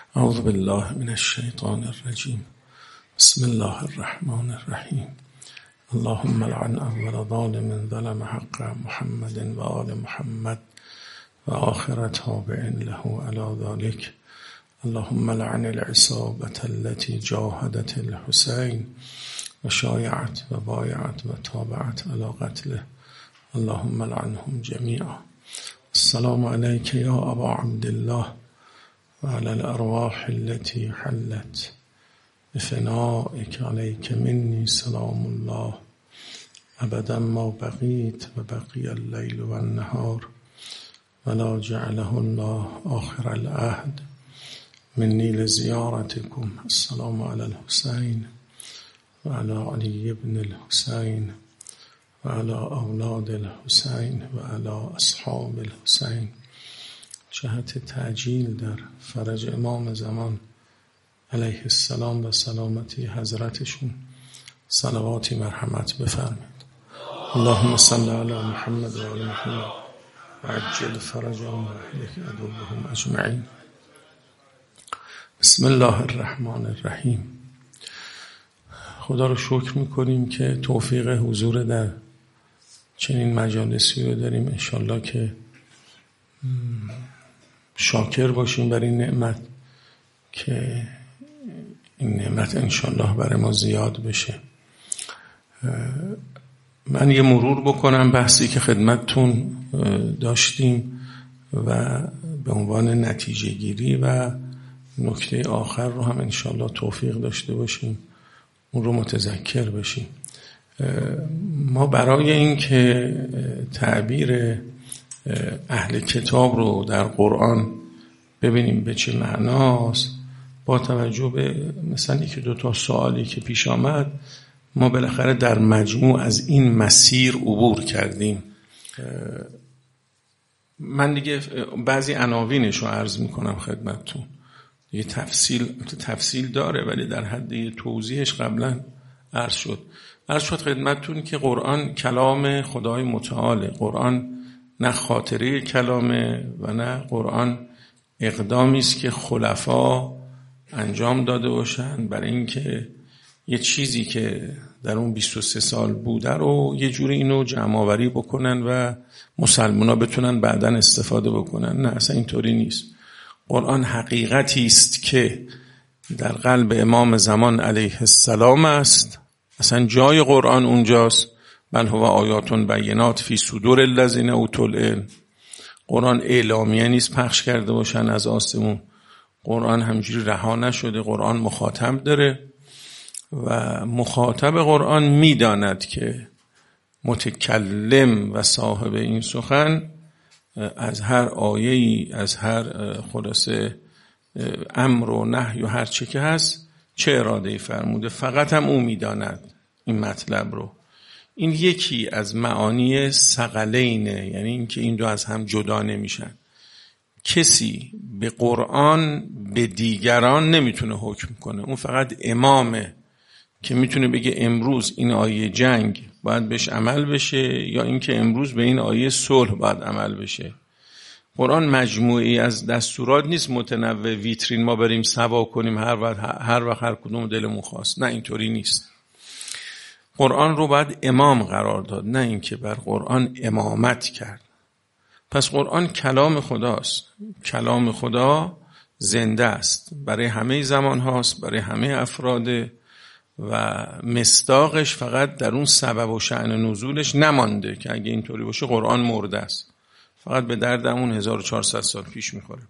اعوذ بالله من الشیطان الرجیم. بسم الله الرحمن الرحیم. اللهم لعن اول ظالم ظلم حق محمد و آل محمد و آخر تابع له علی ذلك. اللهم لعن العصابة التي جاهدت الحسين و شایعت و بایعت و تابعت علی قتله. اللهم لعنهم جميعا. السلام عليك يا ابا عبد الله وعلى الأرواح التي حلت بفنائك عليك مني سلام الله أبدا ما بقيت وبقي الليل والنهار ولا جعله الله آخر العهد مني لزيارتكم. السلام على الحسين وعلى علي بن الحسين وعلى أولاد الحسين وعلى أصحاب الحسين. جهت تعجیل در فرج امام زمان علیه السلام و سلامتی حضرتشون صلواتی مرحمت بفرمید. اللهم صل علی محمد و آل محمد و عجل فرجهم و اهلک عدوهم اجمعین. بسم الله الرحمن الرحیم. خدا رو شکر میکنیم که توفیق حضور در چنین مجالسی رو داریم. انشالله که شاکر باشیم بر این نعمت که این نعمت انشالله برای ما زیاد بشه. من یه مرور بکنم بحثی که خدمتتون داشتیم و به عنوان نتیجه گیری و نکته آخر رو هم انشالله توفیق داشته باشیم اون رو متذکر بشیم. ما برای این که تعبیر اهل کتاب رو در قرآن ببینیم به چه معناست، با توجه به مثلا یکی دو تا سوالی که پیش آمد ما بالاخره در مجموع از این مسیر عبور کردیم. من دیگه بعضی عناوینش رو عرض میکنم خدمتتون. دیگه تفصیل داره ولی در حد توضیحش قبلا عرض شد خدمتتون که قرآن کلام خدای متعاله. قرآن نه خاطره کلامه و نه قرآن اقدامی است که خلفا انجام داده باشن برای اینکه یه چیزی که در اون 23 سال بوده رو یه جوری اینو جمع آوری بکنن و مسلمونا بتونن بعداً استفاده بکنن. نه، اصلا اینطوری نیست. قرآن حقیقتی است که در قلب امام زمان علیه السلام است. اصلا جای قرآن اونجاست. بل هو آیات بینات فی صدور الذین اوتوا العلم. قرآن اعلامیه نیست پخش کرده باشن از آسمون. قرآن همجوری رها نشده. قرآن مخاطب داره و مخاطب قرآن میداند که متکلم و صاحب این سخن از هر آیه‌ای، از هر خلاصه امر و نهی و هر چه که هست چه اراده‌ای فرموده. فقط هم او میداند این مطلب رو. این یکی از معانی ثقلینه، یعنی اینکه این دو از هم جدا نمیشن. کسی به قرآن به دیگران نمیتونه حکم کنه. اون فقط امامه که میتونه بگه امروز این آیه جنگ باید بهش عمل بشه یا اینکه امروز به این آیه صلح باید عمل بشه. قرآن مجموعی از دستورات نیست متنوع ویترین ما بریم سوا کنیم هر وقت هر کدوم دلمون خواست. نه، اینطوری نیست. قرآن رو باید امام قرار داد، نه اینکه بر قرآن امامت کرد. پس قرآن کلام خداست. کلام خدا زنده است، برای همه زمان هاست، برای همه افراد و مصداقش فقط در اون سبب و شأن نزولش نمانده که اگه اینطوری باشه قرآن مرده است. فقط به درد اون 1400 سال پیش میخوره.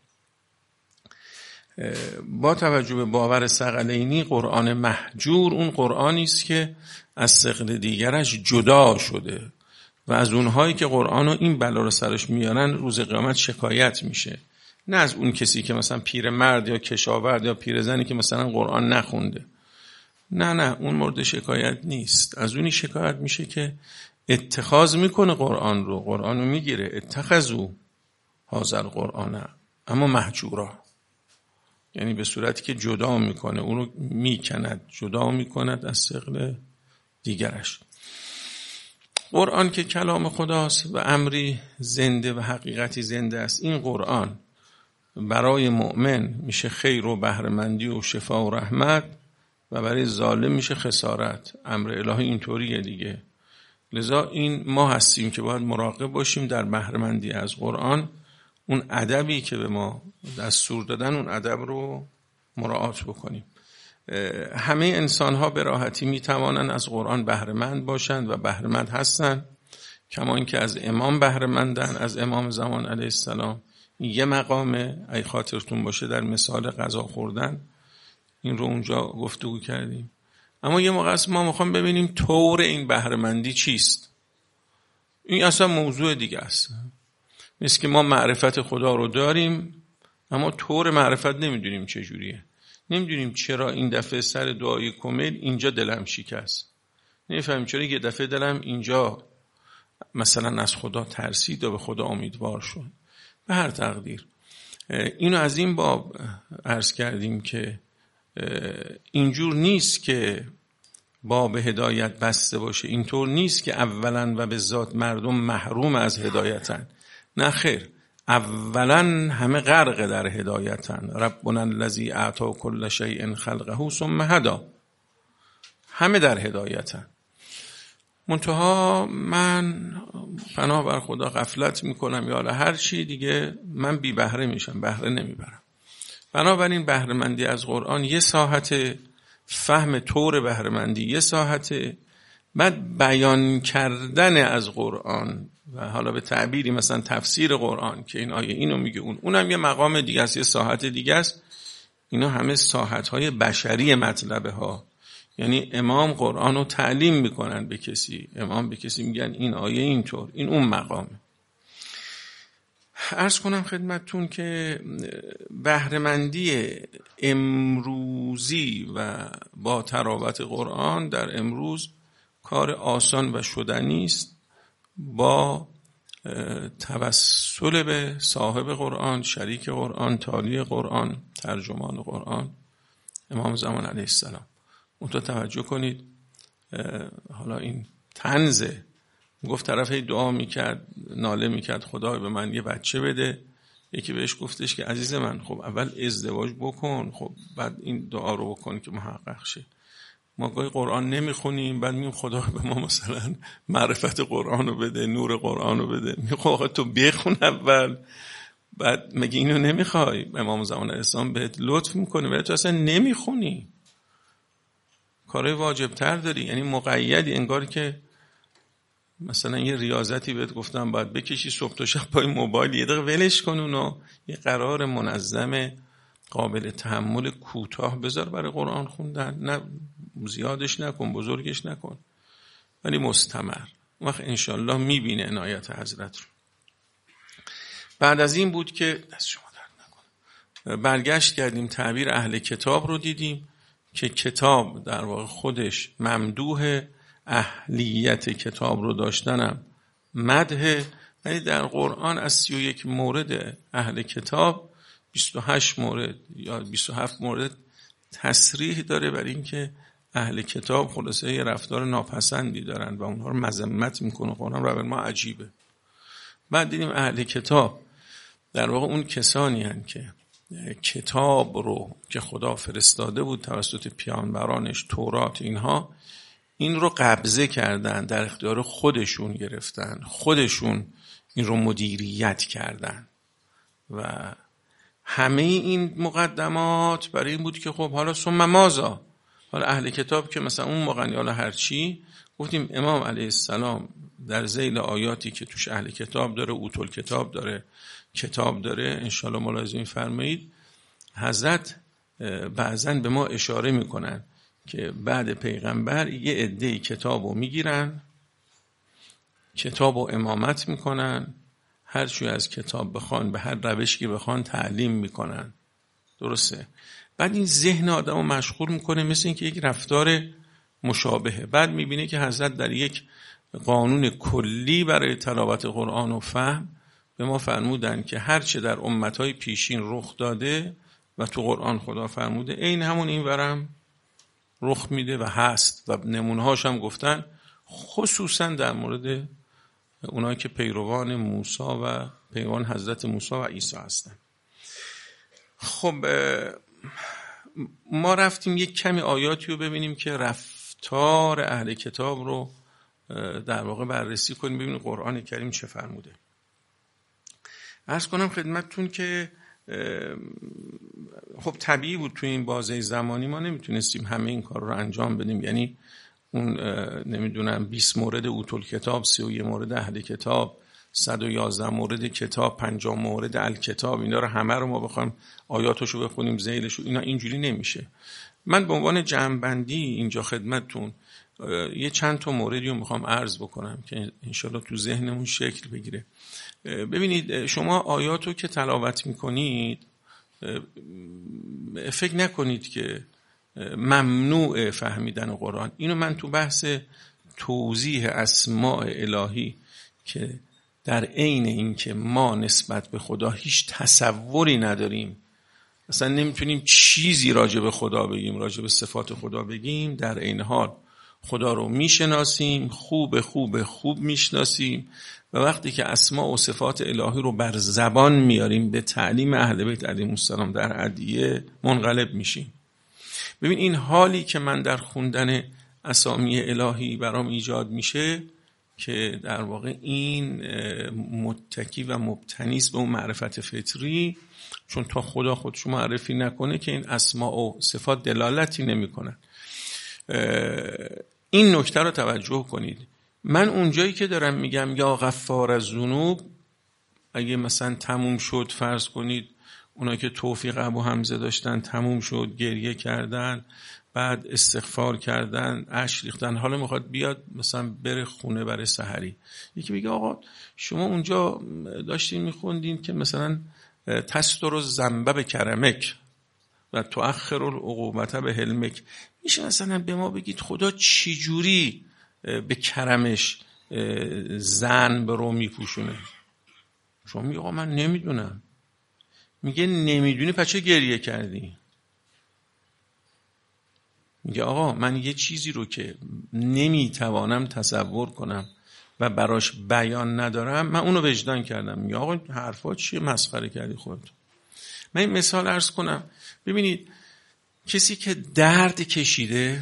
با توجه به باور ثقلینی قرآن مهجور اون قرآنی است که از ثقل دیگرش جدا شده و از اونهایی که قرآن رو این بلا رو سرش میارن روز قیامت شکایت میشه. نه از اون کسی که مثلا پیرمرد یا کشاورز یا پیرزنی که مثلا قرآن نخونده. نه، اون مورد شکایت نیست. از اونی شکایت میشه که اتخاذ میکنه قرآن رو میگیره. اتخذوا هذا القرآن اما مهجورا، یعنی به صورتی که جدا میکنه، اونو میکند، جدا میکند از ثقل دیگرش. قرآن که کلام خداست و امری زنده و حقیقتی زنده است. این قرآن برای مؤمن میشه خیر و بهره‌مندی و شفا و رحمت و برای ظالم میشه خسارت. امر الهی اینطوریه دیگه. لذا این ما هستیم که باید مراقب باشیم در بهره‌مندی از قرآن، اون ادبی که به ما دستور دادن اون ادب رو مراعات بکنیم. همه انسان ها به راحتی میتوانند از قرآن بهره‌مند باشند و بهره‌مند هستند، کما اینکه از امام بهره‌مندن، از امام زمان علیه السلام. یه مقامه، ای خاطرتون باشه در مثال غذا خوردن این رو اونجا گفتگو کردیم. اما یه موقع ما میخوام ببینیم طور این بهره‌مندی چیست. این اصلا موضوع دیگه است. مثل که ما معرفت خدا رو داریم اما طور معرفت نمیدونیم چجوریه. نمیدونیم چرا این دفعه سر دعای کمیل اینجا دلم شکست، نمیفهمیم چرا یه دفعه دلم اینجا مثلا از خدا ترسید و به خدا امیدوار شد. به هر تقدیر اینو از این باب عرض کردیم که اینجور نیست که باب هدایت بسته باشه. اینطور نیست که اولا و به ذات مردم محروم از هدایتن. نه خیر، اولا همه غرق در هدایتن. ربنا الذی اعطی کل شیء خلقه ثم هدی. همه در هدایتن. منتها من پناه بر خدا غفلت میکنم یا هر چی دیگه، من بی بهره میشم، بهره نمیبرم. بنابراین بهره‌مندی از قرآن یه ساحت، فهم طور بهره‌مندی یه ساحت، بعد بیان کردن از قرآن و حالا به تعبیری مثلا تفسیر قرآن که این آیه اینو میگه اونم یه مقام دیگه است، یه ساحت دیگه است. اینا همه ساحت‌های بشری مطلبه ها. یعنی امام قرآن رو تعلیم میکنن به کسی، امام به کسی میگن این آیه اینطور، این اون مقامه. عرض کنم خدمتتون که بهره‌مندی امروزی و با تراوت قرآن در امروز کار آسان و شدنی است، با توسل به صاحب قرآن، شریک قرآن، تالی قرآن، ترجمان قرآن، امام زمان علیه السلام. منتها توجه کنید، حالا این طنزه، گفت طرف دعا میکرد، ناله میکرد خدا به من یه بچه بده. یکی بهش گفتش که عزیز من خب اول ازدواج بکن، خب بعد این دعا رو بکن که محقق شه. ما گاهی قرآن نمیخونیم، بعد میگیم خدا به ما مثلا معرفت قرآن رو بده، نور قرآن رو بده. میگم آقا تو بخون اول، بعد مگه اینو نمیخوای؟ امام زمان اسلام بهت لطف میکنه ولی تو اصلا نمیخونی، کارهای واجب تر داری. یعنی مقیدی، انگار که مثلا یه ریاضتی بهت گفتم باید بکشی صبح تا شب پای موبایل، یه دقیقه ولش کن اونو، یه قرار منظم قابل تحمل کوتاه بذار برای قرآن خوندن. نه زیادش نکن، بزرگش نکن، ولی مستمر. وقت انشالله میبینه عنایت حضرت رو. بعد از این بود که دست شما درد نکنه برگشت کردیم تعبیر اهل کتاب رو دیدیم که کتاب در واقع خودش ممدوح، اهلیت کتاب رو داشتنم مدح. ولی در قرآن از 31 مورد اهل کتاب 28 مورد یا 27 مورد تصریح داره برای اینکه اهل کتاب خلاصه یه رفتار ناپسندی دارن و اونها رو مذمت میکنه. قرآن رو ما عجیبه. بعد دیدیم اهل کتاب در واقع اون کسانی هستند که کتاب رو که خدا فرستاده بود توسط پیامبرانش، تورات، اینها این رو قبضه کردن، در اختیار خودشون گرفتن، خودشون این رو مدیریت کردن و همه این مقدمات برای این بود که خب حالا ثم ماذا، حالا اهل کتاب که مثلا اون موقع حالا هر چی گفتیم امام علیه السلام در ذیل آیاتی که توش اهل کتاب داره، اوتول کتاب داره، کتاب داره، انشالله ملاحظه فرمایید حضرت بعضن به ما اشاره میکنن که بعد پیغمبر یه عده‌ای کتابو میگیرن، کتابو امامت میکنن، هر چی از کتاب بخوان به هر روشی بخوان تعلیم میکنن. درسته؟ بعد این ذهن آدمو مشغول میکنه مثل اینکه یک رفتار مشابهه. بعد میبینه که حضرت در یک قانون کلی برای تلاوت قرآن و فهم به ما فرمودن که هر چه در امتهای پیشین رخ داده و تو قرآن خدا فرموده این همون این ورم رخ میده و هست و نمونه‌هاش هم گفتن، خصوصا در مورد اونایی که پیروان موسی و پیروان حضرت موسی و عیسی هستن. خب ما رفتیم یک کمی آیاتی رو ببینیم که رفتار اهل کتاب رو در واقع بررسی کنیم، ببینیم قرآن کریم چه فرموده. عرض کنم خدمتتون که خب طبیعی بود توی این بازه زمانی ما نمیتونستیم همه این کار رو انجام بدیم، یعنی اون نمیدونم 20 مورد اوتول کتاب، 31 مورد اهل کتاب، 111 مورد کتاب، 50 مورد الکتاب، اینا رو همه رو ما بخوایم آیاتشو بخونیم ذیلشو، اینا اینجوری نمیشه. من به عنوان جمع‌بندی اینجا خدمتتون یه چند تا موردی رو میخوام عرض بکنم که انشالله تو ذهنمون شکل بگیره. ببینید شما آیاتو که تلاوت میکنید فکر نکنید که ممنوع فهمیدن قرآن. اینو من تو بحث توضیح اسماء الهی که در عین این که ما نسبت به خدا هیچ تصوری نداریم، اصلا نمیتونیم چیزی راجع به خدا بگیم، راجع به صفات خدا بگیم، در عین حال خدا رو میشناسیم، خوب میشناسیم و وقتی که اسماء و صفات الهی رو بر زبان میاریم به تعلیم اهل بیت علیهم السلام در ادعیه منقلب میشیم. ببین این حالی که من در خوندن اسامی الهی برام ایجاد میشه که در واقع این متکی و مبتنیست به اون معرفت فطری، چون تا خدا خودش معرفی نکنه که این اسماء و صفات دلالتی نمیکنن. این نکته رو توجه کنید. من اونجایی که دارم میگم یا غفار الذنوب، اگه مثلا تموم شد، فرض کنید اونایی که توفیق ابو حمزه داشتن تموم شد، گریه کردن، بعد استغفار کردن، اشک ریختن، حالا میخواد بیاد مثلا بره خونه برای سحری، یکی میگه آقا شما اونجا داشتین میخوندین که مثلا تستر الذنب بکرمک و تؤخر العقوبة به حلمک، میشه مثلا به ما بگید خدا چی جوری به کرمش ذنب رو میپوشونه؟ شما میگه آقا من نمیدونم. میگه نمیدونی پس چه گریه کردی؟ میگه آقا من یه چیزی رو که نمیتوانم تصور کنم و براش بیان ندارم، من اونو وجدان کردم. میگه آقا حرفا چیه، مسخره کردی خودت. من این مثال عرض کنم. ببینید کسی که درد کشیده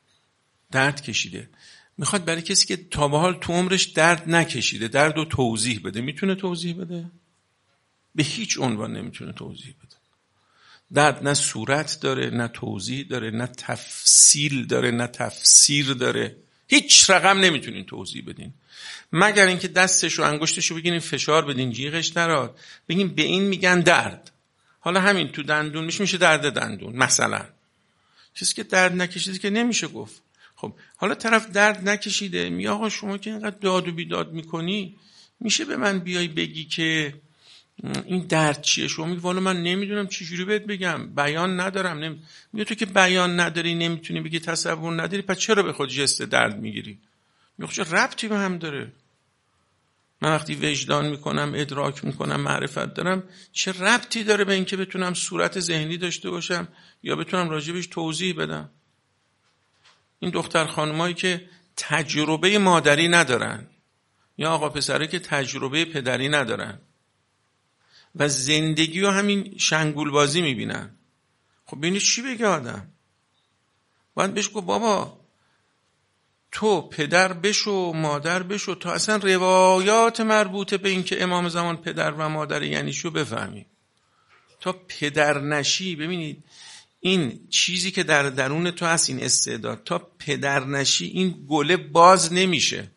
میخواد برای کسی که تا به حال تو عمرش درد نکشیده درد رو توضیح بده، میتونه توضیح بده؟ به هیچ عنوان نمیتونه توضیح بده. درد نه صورت داره، نه توضیح داره، نه تفصیل داره، نه تفسیر داره، هیچ رقم نمیتونین توضیح بدین مگر اینکه دستش و انگشتش رو بگیرین فشار بدین جیغش نراد، بگین به این میگن درد. حالا همین تو دندون میشه درد دندون مثلا. چیزی که درد نکشیده که نمیشه گفت. خب حالا طرف درد نکشیده میگه آقا شما که اینقدر داد و بیداد میکنی، میشه به من بیای بگی که این درد چیه؟ شما میگه والا من نمیدونم چی جوری بهت بگم، بیان ندارم. میگه تو که بیان نداری، نمیتونی بگی، تصور نداری، پس چرا به خود جست درد میگیری؟ میگه چه ربطی به هم داره؟ من وقتی وجدان میکنم، ادراک میکنم، معرفت دارم، چه ربطی داره به اینکه بتونم صورت ذهنی داشته باشم یا بتونم راجبش توضیح بدم؟ این دختر خانمایی که تجربه مادری ندارن یا آقا پسره که تجربه پدری ندارن و زندگی رو همین شنگول بازی میبینن، خب ببینید چی بگه آدم؟ باید بهش گفت بابا تو پدر بشو، مادر بشو، تا اصلا روایات مربوطه به این که امام زمان پدر و مادر یعنی شو بفهمی. تا پدر نشی، ببینید این چیزی که در درون تو هست، این استعداد، تا پدر نشی این گله باز نمیشه.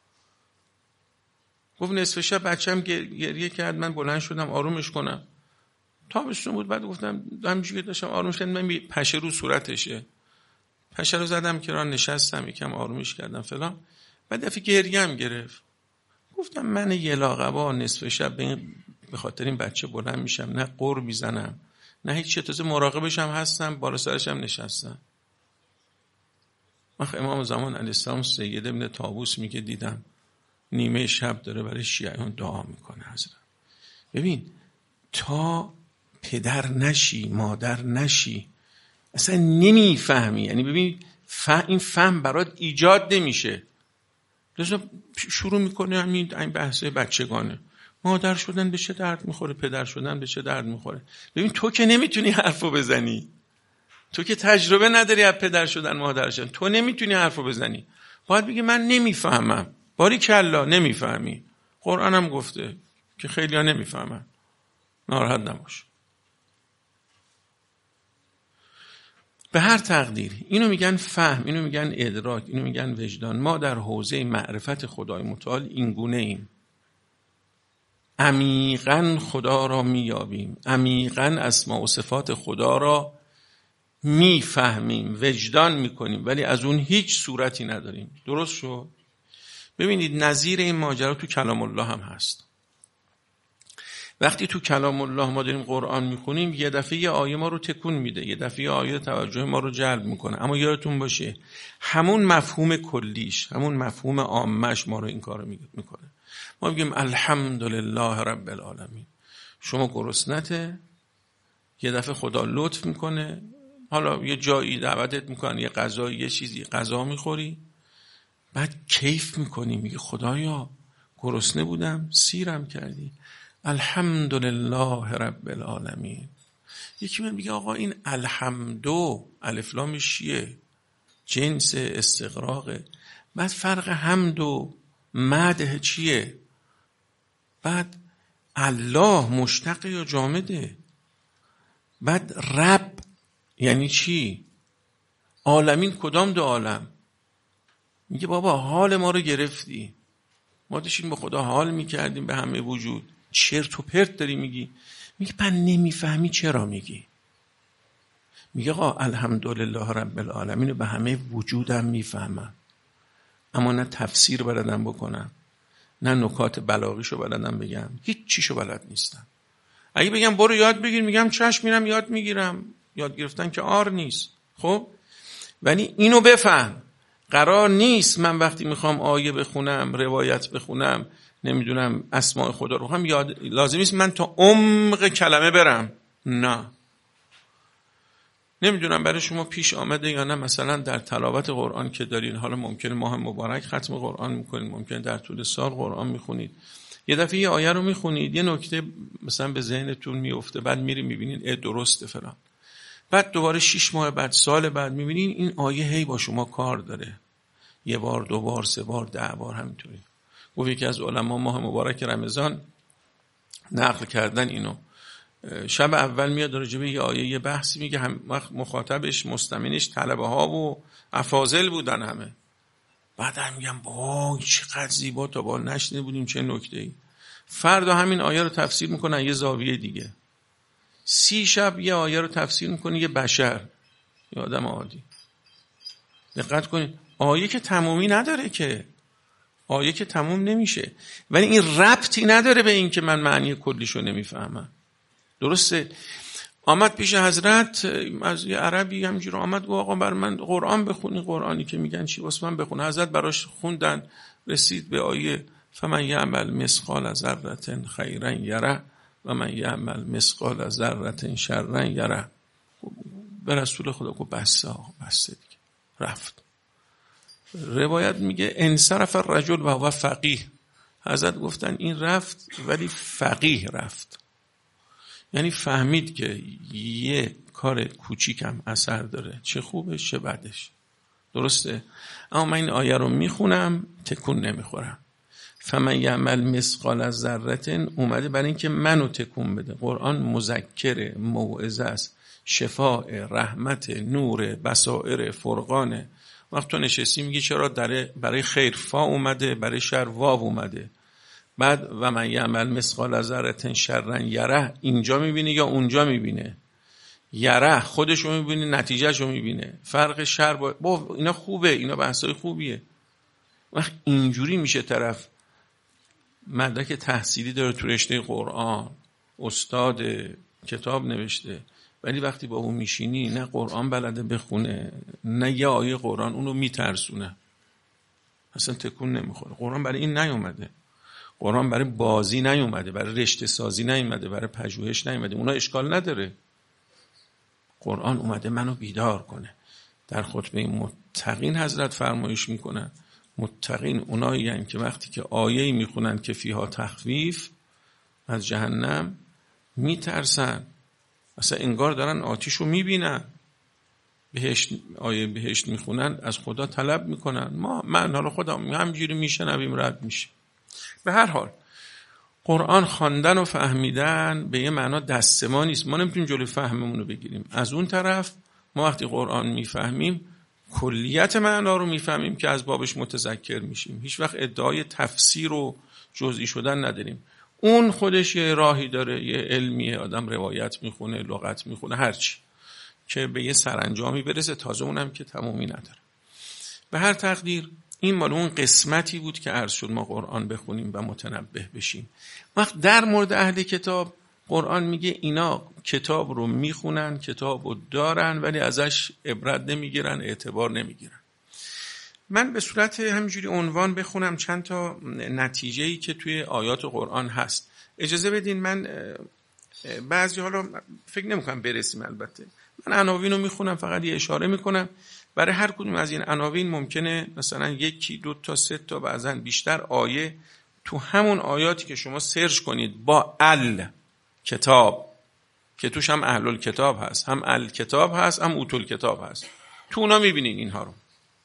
گفت نصف شب بچه‌م گریه کرد، من بلند شدم آرومش کنم. تابستون بود، بعد گفتم همینجوری که داشتم آرومش کردم، من پشه رو صورتشه، پشه رو زدم کنار، نشستم یکم آرومش کردم فلان. بعد دفعه گریه‌ام گرفت. گفتم من یلاقبا نصف شب به خاطر این بچه بلند میشم، نه قر میزنم نه هیچ چیز، تازه مراقبش هم هستم، بالا سرش هم نشستم. من امام زمان علیه السلام سید ابن طاووس میگه دیدم نیمه شب داره برای شیعیان دعا میکنه. حضرت ببین تا پدر نشی، مادر نشی، اصلا نمیفهمی. یعنی ببین این فهم برات ایجاد نمیشه. لذا شروع میکنه همین بحث بچگانه. مادر شدن به چه درد میخوره؟ پدر شدن به چه درد میخوره؟ ببین تو که نمیتونی حرفو بزنی، تو که تجربه نداری از پدر شدن مادر شدن، تو نمیتونی حرفو بزنی. باید بگی من نمیفهمم. باریکلا نمیفهمی. قرآن هم گفته که خیلی ها نمیفهمن. ناراحت نباش. به هر تقدیر اینو میگن فهم، اینو میگن ادراک، اینو میگن وجدان. ما در حوزه معرفت خدای متعال این گونه ایم. عمیقاً خدا را میابیم، عمیقاً اسماء و صفات خدا را میفهمیم، وجدان میکنیم، ولی از اون هیچ صورتی نداریم. درست شد؟ ببینید نظیر این ماجرا تو کلام الله هم هست. وقتی تو کلام الله ما داریم قرآن میخونیم، یه دفعه یه آیه ما رو تکون میده، یه دفعه یه آیه توجه ما رو جلب میکنه، اما یادتون باشه همون مفهوم کلیش، همون مفهوم عامش ما رو این کارو میکنه. ما میگیم الحمدلله رب العالمین. شما گرسنته، یه دفعه خدا لطف میکنه، حالا یه جایی دعوتت میکنن، یه غذایی، یه چیزی غذا میخوری، بعد کیف میکنی، میگی خدایا گرسنه بودم سیرم کردی، الحمدلله رب العالمین. یکی من میگه آقا این الحمدو الف لامش چیه؟ جنس استغراقه. بعد فرق حمد و مدح چیه؟ بعد الله مشتق یا جامده؟ بعد رب یعنی چی؟ عالمین کدام دو عالم؟ میگه بابا حال ما رو گرفتی، ما داشتیم به خدا حال میکردیم به همه وجود، چرت و پرت داری میگی. میگه من نمیفهمی چرا میگی. میگه آقا الحمدلله رب العالمین به همه وجودم میفهمم، اما نه تفسیر بلدم بکنم، نه نکات بلاغیشو بلدم بگم، هیچ چیشو بلد نیستم. اگه بگم برو یاد بگیر، میگم چشم میرم یاد میگیرم. یاد گرفتن که عار نیست. خب ولی اینو بفهم، قرار نیست من وقتی میخوام آیه بخونم، روایت بخونم، نمیدونم اسماء خدا رو هم یاد، لازم نیست من تا عمق کلمه برم. نه. نمیدونم برای شما پیش آمده یا نه، مثلا در تلاوت قرآن که دارین، حالا ممکنه ماه مبارک ختم قرآن میکنید، ممکنه در طول سال قرآن میخونید، یه دفعه یه آیه رو میخونید، یه نکته مثلا به ذهنتون میفته، بعد میری میبینین درسته فلان، بعد دوباره 6 ماه بعد، سال بعد میبینین این آیه هی با شما کار داره، یه بار، 2 بار، 3 بار، 10 بار همینطوری. گفت یکی از علما ماه مبارک رمضان نقل کردن اینو، شب اول میاد راجع به یه آیه یه بحثی میگه، هم مخاطبش مستمعینش طلبه ها و افاضل بودن همه، بعد هم میگم وای چقدر زیبا، تا با نشنیده بودیم چه نکته‌ای. فردا همین آیه رو تفسیر میکنن یه زاویه دیگه. 30 شب یه آیه رو تفسیر میکنه یه بشر، یه آدم عادی. دقت کنید، آیه که تمومی نداره، که آیه که تموم نمیشه، ولی این ربطی نداره به این که من معنی کلیشو نمیفهمم. درسته؟ آمد پیش حضرت از یه عربی همینجوری آمد گفت آقا بر من قرآن بخونی، قرآنی که میگن چی واسه من بخونه. حضرت براش خوندن، رسید به آیه فمن یعمل مثقال ذره خیرا یره و من یعمل مثقال ذره شرا یره. به رسول خدا گفت بسه آقا، بسه دیگه، رفت. روایت میگه انصرف الرجل و هو فقیه. حضرت گفتن این رفت ولی فقیه رفت، یعنی فهمید که یه کار کوچیکم اثر داره، چه خوبش چه بدش. درسته؟ اما من این آیه رو میخونم تکون نمیخورم. فمن یعمل مثقال ذره اومده برای اینکه منو تکون بده. قرآن مذکر، موعظه است، شفاء، رحمت، نور، بصائر، فرقانه. وقت تو نشستی میگی چرا برای خیر فا اومده، برای شر واو اومده. بعد و من یعمل مثقال ذره شرا یره، اینجا میبینه یا اونجا میبینه؟ یره خودشو میبینه، نتیجهشو میبینه. فرق شر با اینا خوبه، اینا بحثای خوبیه. وقت اینجوری میشه طرف مدرک تحصیلی داره تو رشته قرآن، استاد کتاب نوشته، ولی وقتی با اون میشینی نه قرآن بلده بخونه، نه یه آیه قرآن اونو میترسونه، اصلا تکون نمیخوره. قرآن برای این نیومده، قرآن برای بازی نیومده، برای رشته سازی نیومده، برای پژوهش نیومده. اونا اشکال نداره. قرآن اومده منو بیدار کنه. در خطبه متقین حضرت فرمایش میکنن متقین اونایی هستند که وقتی که آیه‌ای میخونن که فیها تخویف، از جهنم میترسن، اصلا انگار دارن آتیش رو میبینن. آیه بهشت میخونن، از خدا طلب میکنن. من حالا خودم همجوری میشنویم رد میشه. به هر حال قرآن خواندن و فهمیدن به یه معنا دست ما نیست، ما نمیتونیم جلوی فهممون رو بگیریم. از اون طرف ما وقتی قرآن میفهمیم کلیت معنا رو میفهمیم که از بابش متذکر میشیم. هیچ وقت ادعای تفسیر و جزئی شدن نداریم. اون خودش یه راهی داره، یه علمیه، آدم روایت میخونه، لغت میخونه، هرچی که به یه سرانجامی برسه، تازه اونم که تمومی نداره. به هر تقدیر این مال اون قسمتی بود که عرض شد ما قرآن بخونیم و متنبه بشیم. وقت در مورد اهل کتاب قرآن میگه اینا کتاب رو میخونن، کتاب رو دارن، ولی ازش عبرت نمیگیرن، اعتبار نمیگیرن. من به صورت همینجوری عنوان بخونم چند تا نتیجه‌ای که توی آیات قرآن هست. اجازه بدین من بعضی حالا فکر نمی‌کنم برسیم، البته من عناوین رو میخونم، فقط یه اشاره میکنم. برای هر کدوم از این عناوین ممکنه مثلا 1 2 تا 3 تا بعضا بیشتر آیه تو همون آیاتی که شما سرچ کنید با کتاب که توش هم اهل الکتاب هست، هم الکتاب هست، هم اوتل کتاب هست، تو اونا میبینین اینها رو.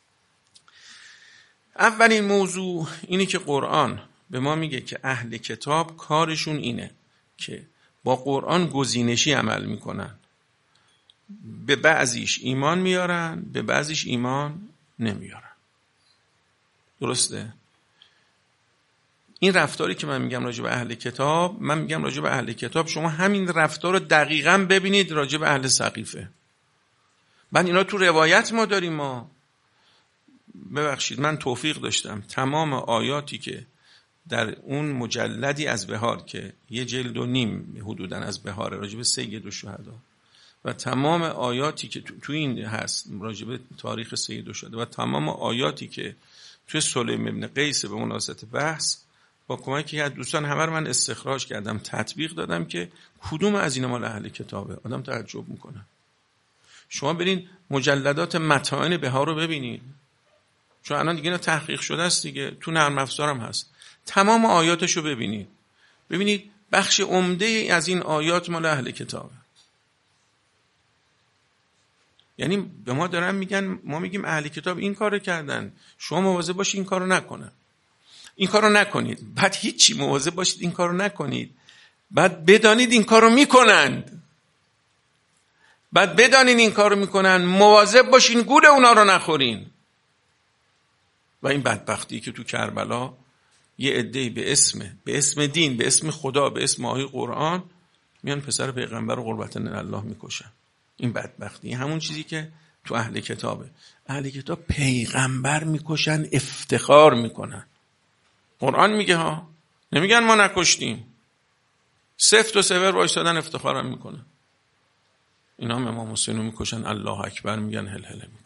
اولین موضوع اینه که قرآن به ما میگه که اهل کتاب کارشون اینه که با قرآن گزینشی عمل میکنن. به بعضیش ایمان میارن، به بعضیش ایمان نمیارن. درسته؟ این رفتاری که من میگم راجع به اهل کتاب، من میگم راجع به اهل کتاب، شما همین رفتار رو دقیقاً ببینید راجع به اهل سقیفه. بعد اینا تو روایت ما داریم. ما ببخشید من توفیق داشتم تمام آیاتی که در اون مجلدی از بهار که 1.5 جلد حدوداً از بهار راجع به سید الشهدا و تمام آیاتی که تو این هست راجع به تاریخ سید الشهدا و تمام آیاتی که توی سلیم ابن قیس به مناسبت بحث، با کمک از دوستان همه رو من استخراج کردم، تطبیق دادم که کدوم از اینا مال اهل کتابه. آدم تعجب میکنه. شما برین مجلدات متاعن بهار رو ببینید، چون الان دیگه اینا تحقیق شده است دیگه، تو نرم افزار هم هست. تمام آیاتش رو ببینید بخش عمده از این آیات مال اهل کتابه. یعنی به ما دارن میگن، ما میگیم اهل کتاب این کارو کردن، شما مواظب باشید این کارو نکنن، این کارو نکنید. بعد هیچی، مواظب باشید این کارو نکنید، بعد بدانید این کارو میکنند، بعد بدانید این کارو میکنن، مواظب باشین گول اونا رو نخورین. و این بدبختی که تو کربلا یه عده‌ای به اسم دین، به اسم خدا، به اسم آیه قرآن میان پسر پیغمبر رو قربت الله میکشن. این بدبختی همون چیزی که تو اهل کتابه. اهل کتاب پیغمبر میکشن، افتخار میکنن. قرآن میگه ها، نمیگن ما نکشتیم، سفت و سور وایسادن افتخارم میکنن. اینا هم امام حسین رو میکشن، الله اکبر میگن، هل هل میکنن.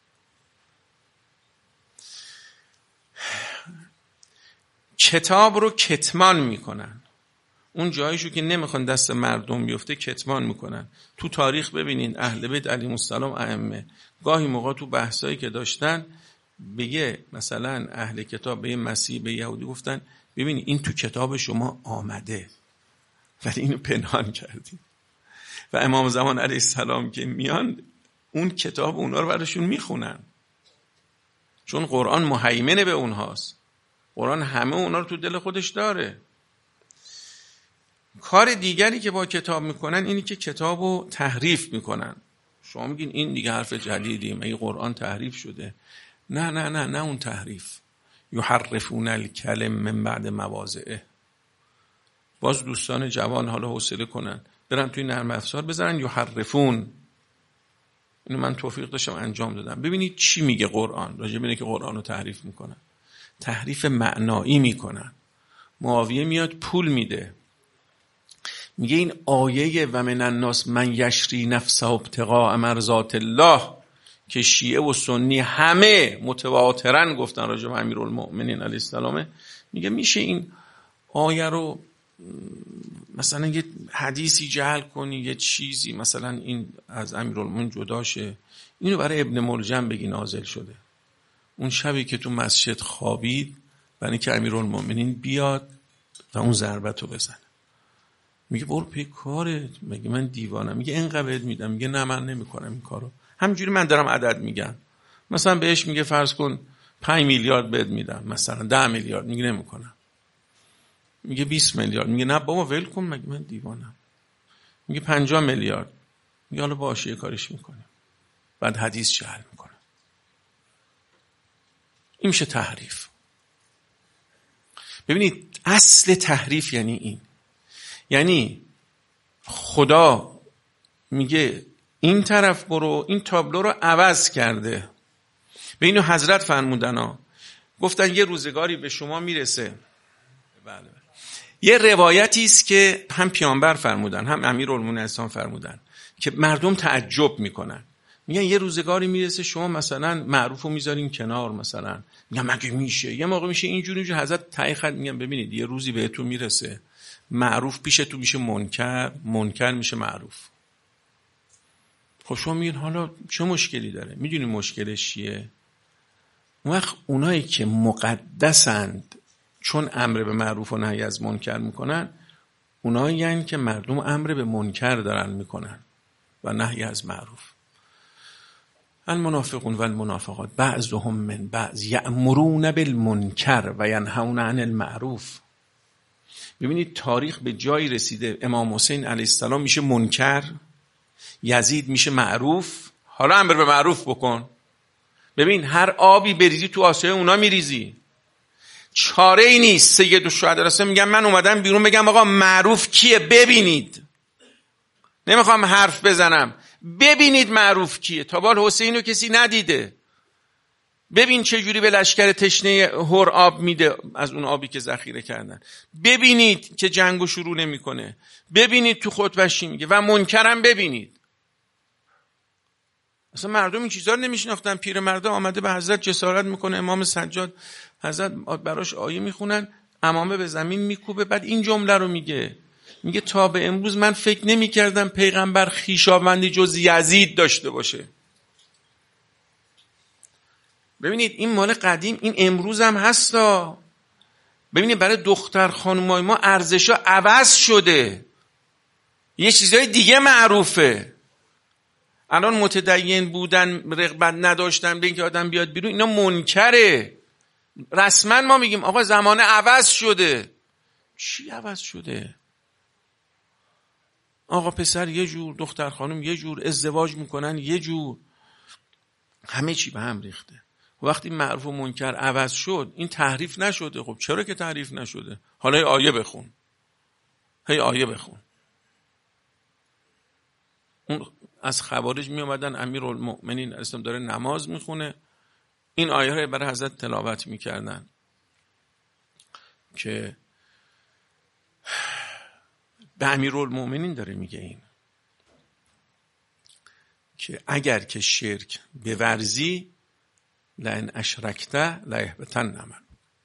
کتاب رو کتمان میکنن، اون جایشو که نمیخوان دست مردم بیفته کتمان میکنن. تو تاریخ ببینین اهل بیت علیهم السلام ائمه گاهی موقع تو بحثایی که داشتن بگه مثلا اهل کتاب به مسیح، به یهودی گفتن ببین این تو کتاب شما آمده ولی اینو پنهان کردیم. و امام زمان علیه السلام که میان اون کتاب اونا رو براشون میخونن، چون قرآن مهیمنه به اونهاست. قرآن همه اونا رو تو دل خودش داره. کار دیگری که با کتاب میکنن اینی که کتابو تحریف میکنن. شما میگین این دیگه حرف جدیدی، مگه قرآن تحریف شده؟ نه نه نه نه، اون تحریف. یحرفون الکلم من بعد مواضعه. باز دوستان جوان حالا حوصله کنن برن توی نرم افزار بذارن یحرفون. اینو من توفیق داشتم انجام دادم. ببینید چی میگه قرآن راجع به اینکه که قرآن رو تحریف میکنن. تحریف معنایی میکنن. معاویه میاد پول میده، میگه این آیه و من الناس من یشری نفسه ابتغاء مرضات الله که شیعه و سنی همه متواترن گفتن راجع به امیرالمؤمنین علیه السلام، میگه میشه این آیه رو مثلا یه حدیثی جعل کنی، یه چیزی مثلا این از امیرالمؤمنین جداشه، اینو برای ابن ملجم بگی نازل شده اون شبی که تو مسجد خوابید برای که امیرالمؤمنین بیاد و اون ضربت رو بزنه. میگه برو پی کارت، مگه من دیوانم؟ میگه اینقدر بهت میدم. میگه نه من نمیکنم این کارو. همینجوری من دارم عدد میگم. مثلا بهش میگه فرض کن 5 میلیارد بهت میدم، مثلا 10 میلیارد. میگه نمیکنم. میگه 20 میلیارد. میگه نه بابا ول کن، مگه من دیوانم؟ میگه 50 میلیارد. میگه حالا باشه یه کاریش میکنیم. بعد حدیث جعل میکنه. این میشه تحریف. ببینید اصل تحریف یعنی این، یعنی خدا میگه این طرف برو، این تابلو رو عوض کرده. به اینو حضرت فرمودن گفتن یه روزگاری به شما میرسه. بله. یه روایتی است که هم پیامبر فرمودن هم امیرالمومنین اسلام فرمودن که مردم تعجب میکنن. میگن یه روزگاری میرسه شما مثلا معروفو میذارین کنار، مثلا میگن مگه میشه؟ یه موقع میشه اینجوری. حضرت تایید میگن ببینید یه روزی بهتون میرسه معروف پیش تو میشه منکر، منکر میشه معروف. خب شما میگین حالا چه مشکلی داره؟ میدونی مشکلش چیه؟ اون وقت اونایی که مقدسند چون امر به معروف و نهی از منکر میکنن، اونایی یعنی که مردم امر به منکر دارن میکنن و نهی از معروف. المنافقون و المنافقات بعضهم من بعض یأمرون بالمنکر و ینهون عن المعروف. ببینید تاریخ به جایی رسیده امام حسین علیه السلام میشه منکر، یزید میشه معروف. حالا امر به معروف بکن. ببین هر آبی بریزی تو آسیای اونا میریزی. چاره ای نیست. سید الشهدا رسول میگم من اومدم بیرون بگم آقا معروف کیه ببینید. نمیخوام حرف بزنم، ببینید معروف کیه. تا بال حسین رو کسی ندیده. ببین چه جوری به لشکر تشنه هر آب میده از اون آبی که ذخیره کردن. ببینید که جنگو شروع نمیکنه. ببینید تو خطبه‌اش چی میگه و منکرم ببینید. اصلا مردم این چیزا رو نمیشناختن. پیرمرد آمده به حضرت جسارت میکنه، امام سجاد، حضرت براش آیه میخونن، عمامه به زمین میکوبه. بعد این جمله رو میگه تا به امروز من فکر نمیکردم پیغمبر خویشاوندی جز یزید داشته باشه. ببینید این مال قدیم، این امروز هم هستا. ببینید برای دختر خانمای ما ارزشا عوض شده، یه چیزای دیگه معروفه. الان متدین بودن، رغبت نداشتن به اینکه آدم بیاد بیرون، اینا منکره. رسما ما میگیم آقا زمانه عوض شده. چی عوض شده؟ آقا پسر یه جور، دختر خانم یه جور، ازدواج میکنن یه جور، همه چی به هم ریخته. وقتی معروف و منکر عوض شد، این تحریف نشده. خب چرا که تحریف نشده؟ حالا هی آیه بخون، هی آیه بخون. اون از خوارج می اومدن، امیرالمؤمنین اسلام داره نماز میخونه، این آیه رو برای حضرت تلاوت میکردن که به امیرالمؤمنین داره میگه این که اگر که شرک بورزی لئن اشرکت لیحبطن عملک.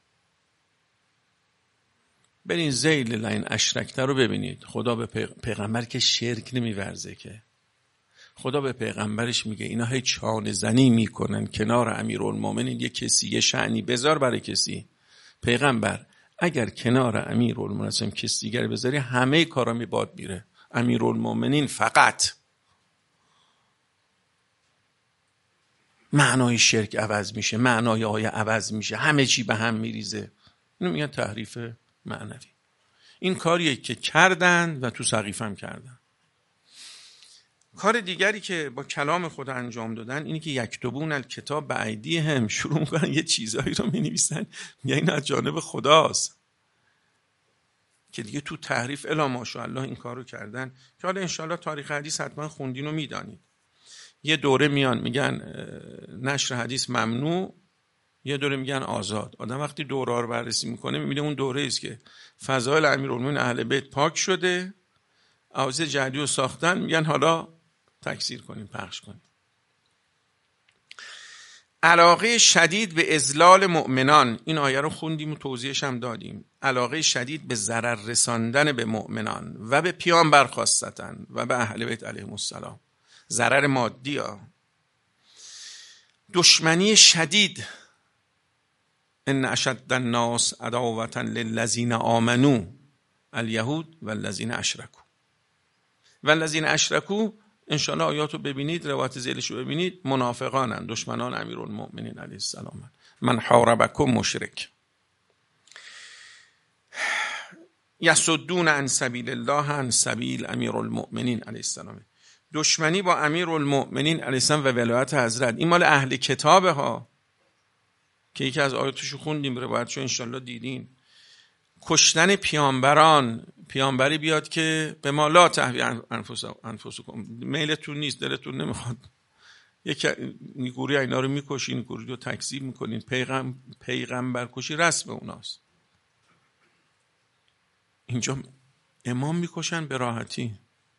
برین ذیل لئن اشرکت رو ببینید. خدا به پیغمبر که شرک نمیورزه، که خدا به پیغمبرش میگه اینا هی چانه زنی میکنن کنار امیرالمؤمنین. یه کسی یه شأنی بذار برای کسی. پیغمبر اگر کنار امیرالمؤمنین کسی دیگر بذاری همه کارا میباد میره. امیرالمؤمنین فقط معنای شرک عوض میشه، معنای آیه عوض میشه، همه چی به هم میریزه. اینو میگن تحریف معنوی. این کاریه که کردن و تو سقیفه هم کردن. کار دیگری که با کلام خدا انجام دادن اینی که یکتبون الکتاب به ایدیهم، شروع میکنن یه چیزایی رو مینویسن، میگن این از جانب خداست، که دیگه تو تحریف الا ماشاءالله این کارو کردن. که حالا انشالله تاریخ حدیث حتما خوندین و میدانید. یه دوره میان میگن نشر حدیث ممنوع، یه دوره میگن آزاد. آدم وقتی دوره رو بررسی میکنه میبینه اون دوره است که فضائل امیرالمومنین اهل بیت پاک شده، احادیث جعلی رو ساختن، میگن حالا تکثیر کنیم، پخش کنیم. علاقه شدید به اذلال مؤمنان، این آیه رو خوندیم و توضیحش هم دادیم. علاقه شدید به ضرر رساندن به مؤمنان و به پیامبر خاصتا و به اهل بیت علیهم السلام. ضرر مادی ها. دشمنی شدید. ان اشد الناس عداوة للذین آمنوا الیهود والذین اشرکوا. والذین اشرکوا انشاءالله آیاتو ببینید، روایت ذیلشو ببینید، منافقانن، دشمنان امیرالمؤمنین علیه السلام. من حاربکم مشرک. یصدون عن سبیل الله عن سبیل امیرالمؤمنین علیه السلام. دشمنی با امیرالمؤمنین علیه السلام و ولایت حضرت، این مال اهل کتابه ها، که یکی از آیاتشو خوندیم، روایتشو انشاءالله دیدین. کشتن پیامبری بیاد که به ما لا تهوی انفسکم، میلتون نیست، دلتون نمیخواد، یک گروه اینا رو میکشین، گروه رو تکذیب میکنین. پیغمبر کشی رسم اوناست. اینجا امام میکشن به راحتی،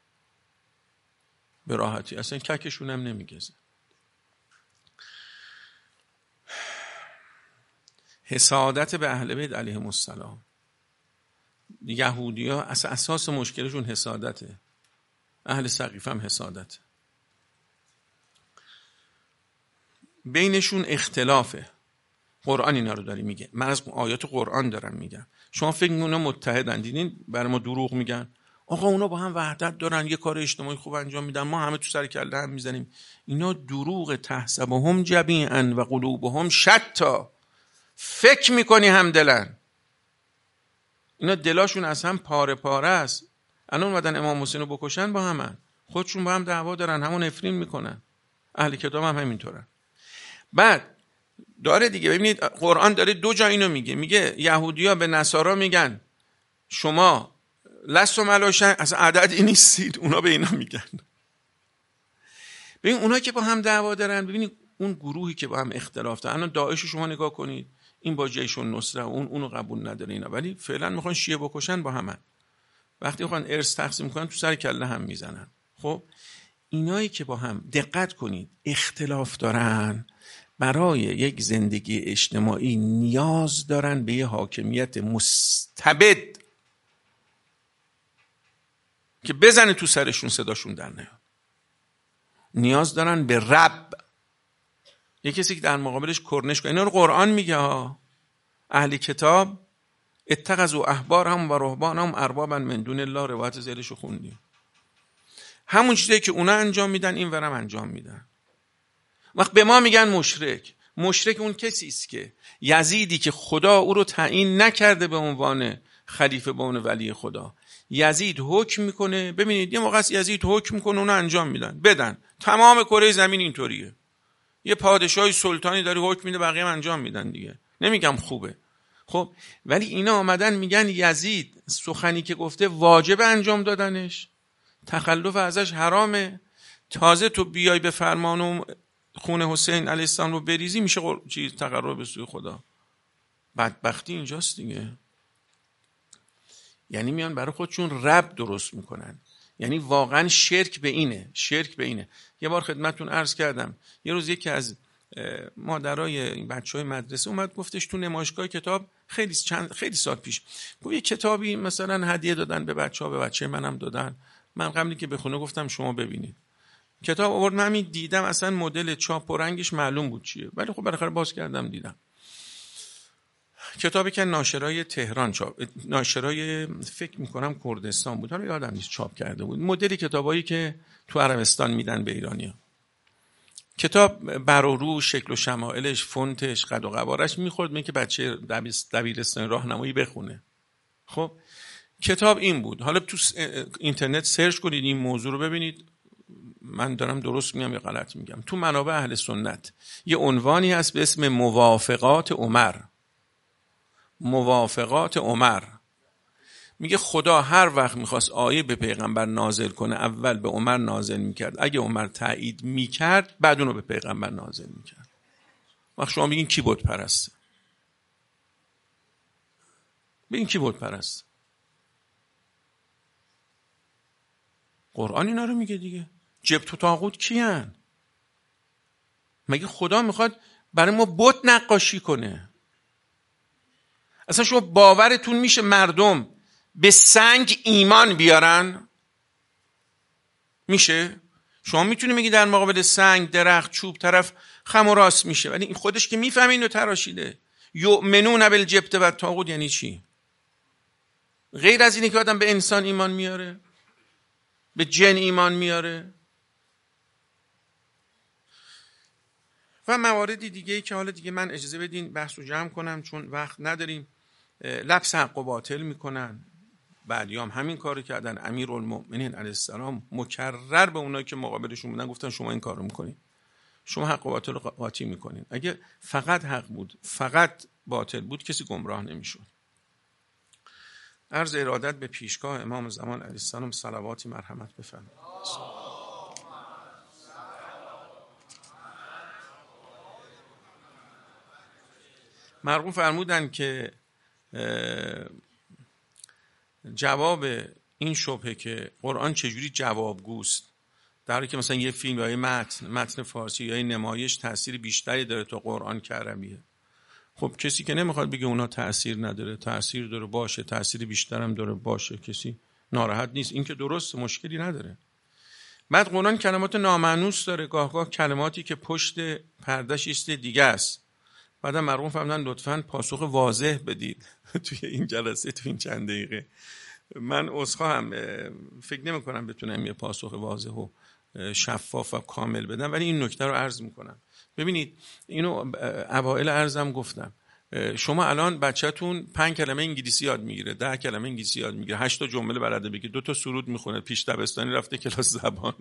اصلا ککشون هم نمیگزه. حسادت به اهل بیت علیهم السلام. یهودی‌ها اساس مشکلشون حسادته، اهل سقیفه هم حسادته، بینشون اختلافه. قرآن اینا رو داره میگه، من از آیات قرآن دارم میگم. شما فکر می‌کنید اونا متحدن، دیدین برای ما دروغ میگن، آقا اونا با هم وحدت دارن، یه کار اجتماعی خوب انجام میدن، ما همه تو سر کله هم میزنیم. اینا دروغ. تحسبهم جمیعا و قلوبهم شتا. فکر میکنی هم دلن، اینا دلاشون از هم پاره پاره است. الان اومدن امام حسین رو بکشن، با همن، خودشون با هم دعوا دارن، همون نفرین میکنن. اهل کتاب هم همینطورن. بعد داره دیگه، ببینید قرآن داره دو جا اینو میگه یهودی‌ها به نصارا میگن شما لستم علی شیء، اصلا عددی نیستید، اونا به اینا میگن. ببین اونا که با هم دعوا دارن، ببینید اون گروهی که با هم اختلاف دارن، الان داعش رو شما نگاه کنید، این با جیشون نصره، اونو قبول نداره اینا، ولی فعلا میخوان شیعه بکشن با همن. وقتی میخوان ارث تقسیم کنن تو سر کله هم میزنن. خب اینایی که با هم دقت کنید اختلاف دارن، برای یک زندگی اجتماعی نیاز دارن به یه حاکمیت مستبد که بزنه تو سرشون صداشون در نیاد. نیاز دارن به رب، یه کسی که در مقابلش کرنش کنه. اینا رو قرآن میگه ها. اهل کتاب اتخذوا احبارهم و رهبانهم اربابا من دون الله، روایت ذیلشو خوندیم. همون چیزی که اونا انجام میدن این ورم انجام میدن. وقت به ما میگن مشرک اون کسی است که یزیدی که خدا او رو تعیین نکرده به عنوان خلیفه، به عنوان ولی خدا، یزید حکم میکنه. ببینید یه موقع یزید حکم میکنه، اونا انجام میدن، بدن. تمام کره زمین اینطوریه. یه پادشاهی سلطانی داره حکم میده، بقیه هم انجام میدن دیگه. نمیگم خوبه، خب، ولی اینا آمدن میگن یزید سخنی که گفته واجب انجام دادنش، تخلف ازش حرامه، تازه تو بیای به فرمان و خون حسین علیه السلام رو بریزی میشه چیز تقرب به سوی خدا. بدبختی اینجاست دیگه. یعنی میان برای خودشون رب درست میکنن. یعنی واقعا شرک به اینه. یه بار خدمتتون عرض کردم، یه روز یکی از مادرای این بچهای مدرسه اومد گفتش تو نمایشگاه کتاب، خیلی سال پیش، گفت یه کتابی مثلا هدیه دادن به بچه‌ها، به بچه منم دادن. من قبلی که به خونه گفتم شما ببینید. کتاب آورد، من همین دیدم، اصلا مدل چاپ و رنگش معلوم بود چیه، ولی خب بالاخره باز کردم دیدم. کتابی که ناشرای تهران ناشرای فکر میکنم کردستان بود، حالا یادم نیست، چاپ کرده بود. مدلی کتابایی که تو عربستان میدن به ایرانیا. کتاب بر و رو، شکل و شمایلش، فونتش، قد و قوارش میخورد من که بچه دبیرستان راهنمایی بخونه. خب کتاب این بود. حالا تو اینترنت سرچ کنید این موضوع رو ببینید، من دارم درست میگم یا غلط میگم. تو منابع اهل سنت یه عنوانی هست به اسم موافقات عمر. میگه خدا هر وقت میخواست آیه به پیغمبر نازل کنه، اول به عمر نازل میکرد، اگه عمر تایید میکرد بعد اونو به پیغمبر نازل میکرد. وقت شما بگین کی بت پرسته؟ بگین کی بت پرسته؟ قرآن اینا رو میگه دیگه. جبت و طاغوت کیان؟ مگه خدا میخواد برای ما بت نقاشی کنه؟ اصلا شما باورتون میشه مردم به سنگ ایمان بیارن؟ میشه؟ شما میتونی بگی در مقابل سنگ، درخت، چوب طرف خم و راست میشه، ولی این خودش که میفهمه اینو تراشیده. یؤمنون بالجبت و طاغوت یعنی چی؟ غیر از اینه که آدم به انسان ایمان میاره، به جن ایمان میاره و مواردی دیگه که حالا دیگه من اجازه بدین بحث رو جمع کنم چون وقت نداریم. لبس حق و باطل میکنن، بعدیام همین کارو کردن. امیرالمؤمنین علیه السلام مکرر به اونایی که مقابلشون بودن گفتن شما این کارو میکنین، شما حق و باطل رو قاطی میکنین. اگه فقط حق بود فقط باطل بود کسی گمراه نمیشد. عرض ارادت به پیشگاه امام زمان علیه السلام صلواتی مرحمت بفرمایید. مرحوم فرمودن که جواب این شبهه که قرآن چجوری جوابگوست، در حالی که مثلا یه فیلم یا یه متن فارسی یا یه نمایش تأثیر بیشتری داره تا قرآن کرمیه. خب کسی که نمیخواد بگه اونا تأثیر نداره، تأثیر داره باشه، تأثیر بیشتر هم داره باشه، کسی ناراحت نیست، این که درست، مشکلی نداره. بعد قرآن کلمات نامانوس داره، گاه کلماتی که پشت پردهش چیز دیگه است. بعدم مرحوم فرمودن لطفاً پاسخ واضح بدید توی این جلسه، توی این چند دقیقه. من عذرخواهم، فکر نمی کنم بتونم یه پاسخ واضح و شفاف و کامل بدم، ولی این نکته رو عرض میکنم. ببینید اینو اوائل عرضم گفتم، شما الان بچه‌تون 5 کلمه انگلیسی یاد میگیره، 10 کلمه انگلیسی یاد میگیره، 8 تا جمله بلده بگه، 2 تا سرود میخونه، پیش دبستانی رفته کلاس زبان.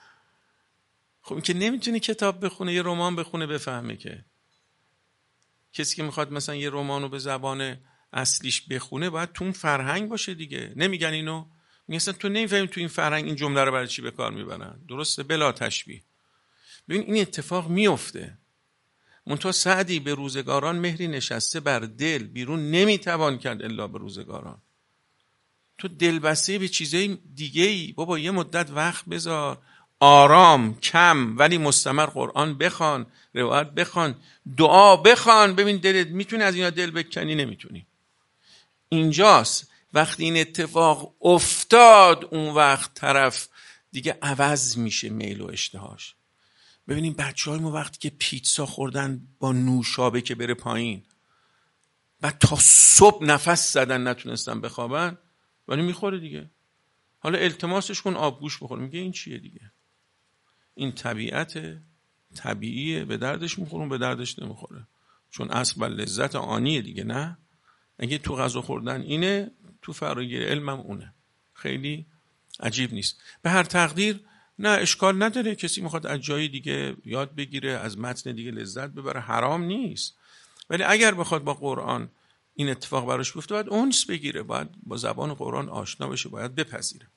خب این که نمیتونه کتاب بخونه، یه رمان بخونه بفهمه. که کسی که میخواد مثلا یه رمانو به زبان اصلیش بخونه باید تو اون فرهنگ باشه دیگه. نمیگن اینو؟ میگن تو نمیفهمی تو این فرهنگ این جمله رو برای چی به کار میبرن. درسته؟ بلا تشبیه. ببین این اتفاق میفته. منتها سعدی به روزگاران مهری نشسته بر دل، بیرون نمیتوان کرد الا به روزگاران. تو دلبسته به چیزای دیگه ای، بابا یه مدت وقت بذار، آرام، کم ولی مستمر قرآن بخوان، روایت بخوان، دعا بخوان، ببین دلت میتونی از اینا دل بکنی؟ نمیتونی. اینجاست وقتی این اتفاق افتاد، اون وقت طرف دیگه عوض میشه میل و اشتهاش. ببینیم بچه‌های ما وقتی که پیتزا خوردن با نوشابه که بره پایین، بعد تا صبح نفس زدن نتونستن بخوابن، ولی میخوره دیگه. حالا التماسش کن آبگوش بخوره، میگه این چیه دیگه؟ این طبیعت طبیعیه، به دردش میخوره، به دردش نمیخوره، چون اصل و لذت آنیه دیگه. نه اگه تو غذا خوردن اینه، تو فراگیر علمم اونه. خیلی عجیب نیست. به هر تقدیر نه اشکال نداره، کسی میخواد از جای دیگه یاد بگیره، از متن دیگه لذت ببره، حرام نیست. ولی اگر بخواد با قرآن این اتفاق براش بیفته، باید انس بگیره، باید با زبان قرآن آشنا بشه، باید بپذیره.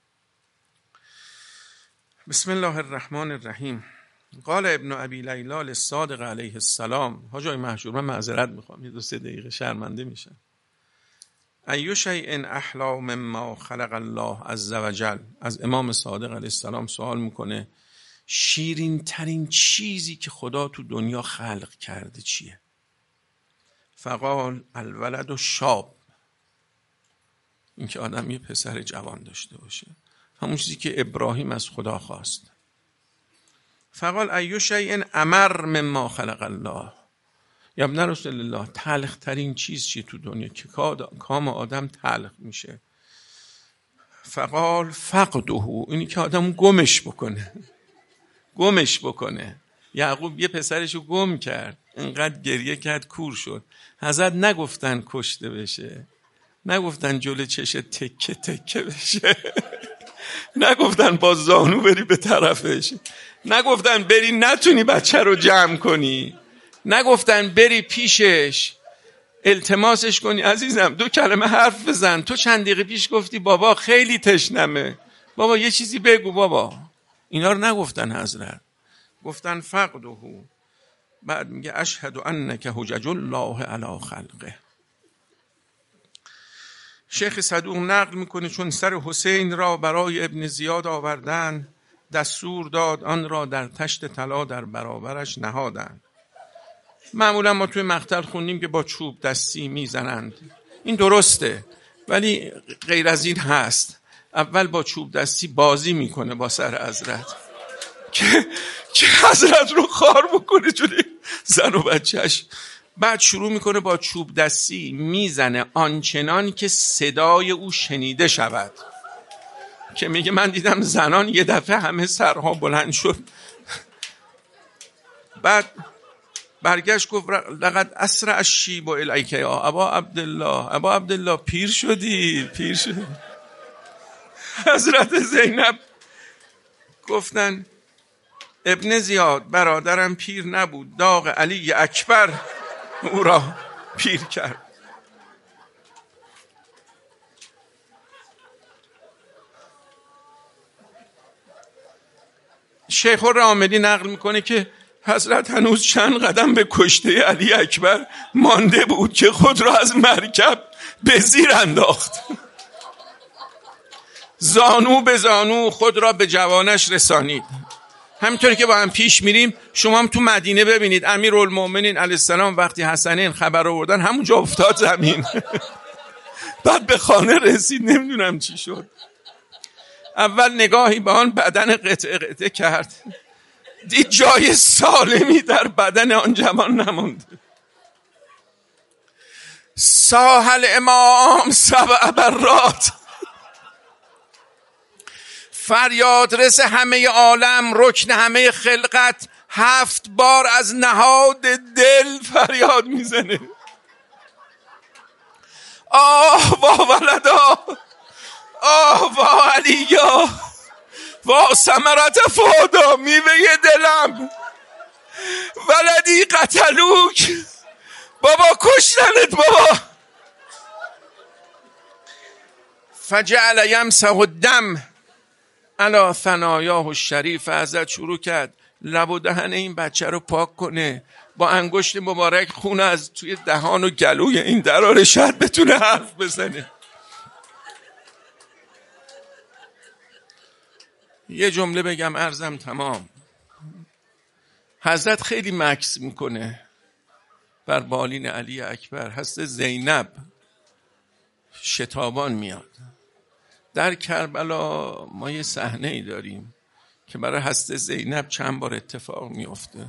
بسم الله الرحمن الرحیم. قال ابن ابی لیلا للصادق علیه السلام. حاجی محشور، من معذرت میخوام، یه 2-3 دقیقه شرمنده میشم. ای شیء احلی مما خلق الله عز وجل. از امام صادق علیه السلام سوال میکنه شیرین ترین چیزی که خدا تو دنیا خلق کرده چیه؟ فقال الولد الشاب. این که آدم یه پسر جوان داشته باشه، همون چیزی که ابراهیم از خدا خواست. فقال ای شیء امر مما خلق الله. یا ابن رسول الله، تلخ ترین چیز چیه تو دنیا که کام آدم تلخ میشه؟ فقال فقده. اینی که آدم گمش بکنه. یعقوب یه پسرشو گم کرد، انقدر گریه کرد کور شد. حضرت نگفتن کشته بشه، نگفتن جلو چش تکه تکه بشه، نگفتن با زانو بری به طرفش، نگفتن بری نتونی بچه رو جمع کنی، نگفتن بری پیشش التماسش کنی عزیزم 2 کلمه حرف بزن، تو چند دقیقه پیش گفتی بابا خیلی تشنمه، بابا یه چیزی بگو بابا. اینا رو نگفتن حضرت، گفتن فقده. بعد میگه اشهد انک حجج الله علی خلقه. شیخ صدوق نقل میکنه چون سر حسین را برای ابن زیاد آوردن، دستور داد آن را در تشت طلا در برابرش نهادند. معمولا ما توی مقتل خوندیم که با چوب دستی میزنند، این درسته، ولی غیر از این هست. اول با چوب دستی بازی میکنه با سر حضرت که حضرت رو خار بکنه جلوی زن و بچهش. بعد شروع میکنه با چوب دستی میزنه آنچنان که صدای او شنیده شود، که میگه من دیدم زنان یه دفعه همه سرها بلند شد. بعد برگشت گفت لقد اسرع الشیب الیک یا ابا عبدالله، ابا عبدالله پیر شدی. حضرت زینب گفتن ابن زیاد برادرم پیر نبود، داغ علی اکبر او را پیر کرد. شیخ الراملی نقل میکنه که حضرت هنوز چند قدم به کشته علی اکبر مانده بود که خود را از مرکب به زیر انداخت، زانو به زانو خود را به جوانش رسانید. همینطوری که با هم پیش میریم شما هم تو مدینه ببینید امیرالمومنین علیه السلام وقتی حسنین خبر آوردن همونجا افتاد زمین. بعد به خانه رسید، نمیدونم چی شد. اول نگاهی به آن بدن قطعه قطعه کرد، دید جای سالمی در بدن آن جوان نماند. ساحل امام سبع برات، فریاد رس همه عالم، رکن همه خلقت 7 بار از نهاد دل فریاد میزنه. آه وا ولدا، آه وا علیا، وا ثمرت فادا، میوه دلم، ولدی قتلوک، بابا کشتنت بابا. فجعل یمسح الدم علی ثنایاه الشریف، ازت شروع کرد لب و دهن این بچه رو پاک کنه، با انگشت مبارک خون از توی دهان و گلوی این دراره، شاید بتونه حرف بزنه. یه جمله بگم عرضم تمام. حضرت خیلی مکث میکنه بر بالین علی اکبر. حضرت زینب شتابان میاد. در کربلا ما یه صحنه ای داریم که برای حضرت زینب چند بار اتفاق میفته.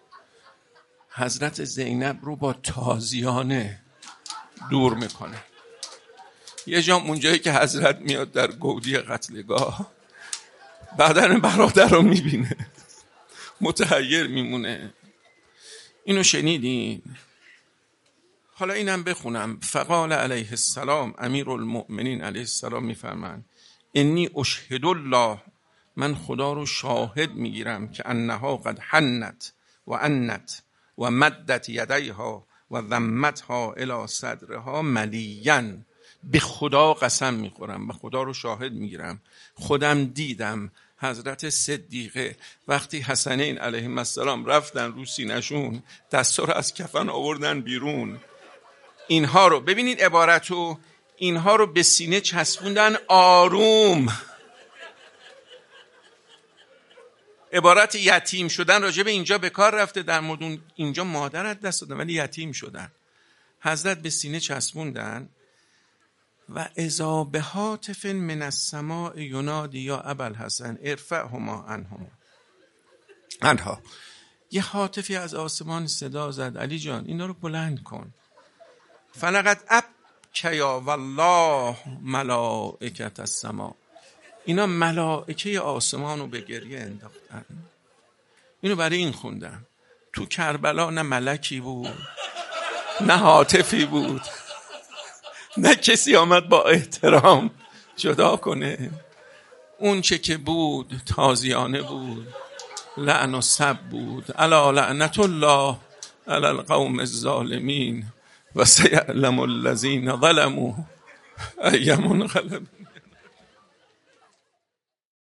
حضرت زینب رو با تازیانه دور میکنه. یه جا اونجایی که حضرت میاد در گودی قتلگاه، بدن برادر رو میبینه، متحیر میمونه. اینو شنیدین؟ حالا اینم بخونم. فقال علیه السلام، امیرالمؤمنین علیه السلام میفرمان انی اشهد الله، من خدا رو شاهد میگیرم که انها قد حنت و انت و مدت یدیها و ضمتها الی صدرها ملیا. به خدا قسم میخورم، به خدا رو شاهد میگیرم، خودم دیدم حضرت صدیقه وقتی حسنین علیهم السلام رفتن رو سینه‌شون، دستا رو از کفن آوردن بیرون، اینها رو ببینید عبارتو، اینها رو به سینه چسبوندن آروم. عبارت یتیم شدن راجع به اینجا به کار رفته، در مورد اینجا مادر از دست دادن ولی یتیم شدن. حضرت به سینه چسبوندن و اذا بهاتف من السماء ینادی یا ابوالحسن ارفعهما عنها. یه هاتفی از آسمان صدا زد، علی جان اینا رو بلند کن. فلقد ابکیا والله ملائکة السماء، اینا ملائکه آسمان رو به گریه انداختن. اینو برای این خوندم. تو کربلا نه ملکی بود نه هاتفی بود، نه کسی آمد با احترام جدا کنه. اون چه که بود تازیانه بود، لعن و سب بود. الا لعنت الله علی القوم الظالمین و سیعلم الذین ظلموا ای منقلب.